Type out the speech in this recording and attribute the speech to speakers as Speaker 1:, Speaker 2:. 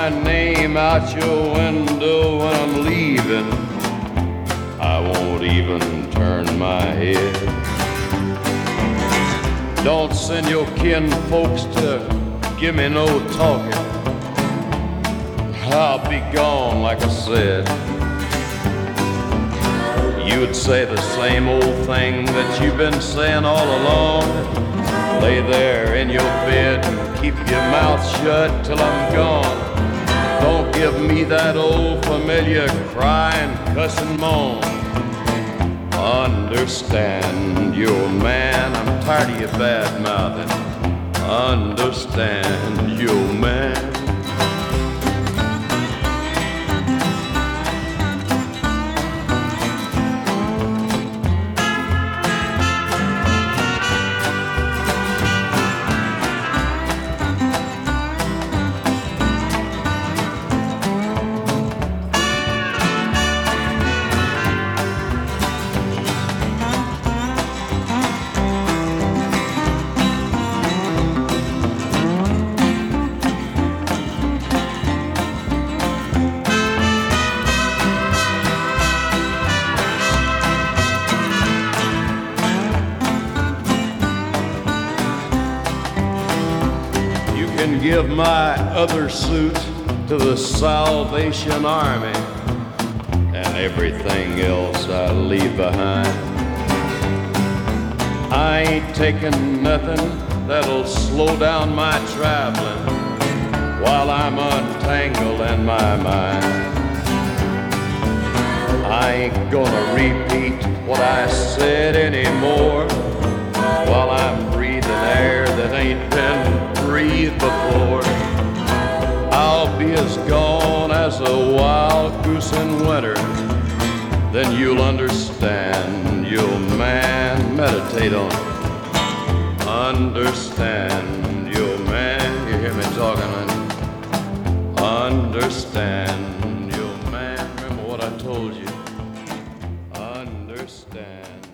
Speaker 1: my name out your window when I'm leaving, I won't even turn my head. Don't send your kin folks to give me no talking. I'll be gone, like I said. You'd say the same old thing that you've been saying all along. Lay there in your bed and keep your mouth shut till I'm gone. Don't give me that old familiar crying, cussing moan. Understand, you're a man, I'm tired of your bad mouthing. Understand, you're a man. Can give my other suit to the Salvation Army and everything else I leave behind. I ain't taking nothing that'll slow down my traveling while I'm untangling my mind. I ain't gonna repeat what I said anymore while I'm breathing air that ain't been breathed before. I'll be as gone as a wild goose in winter. Then you'll understand, you'll man, meditate on it. Understand, you'll man, you hear me talking, honey? Understand, you'll man, remember what I told you. Understand.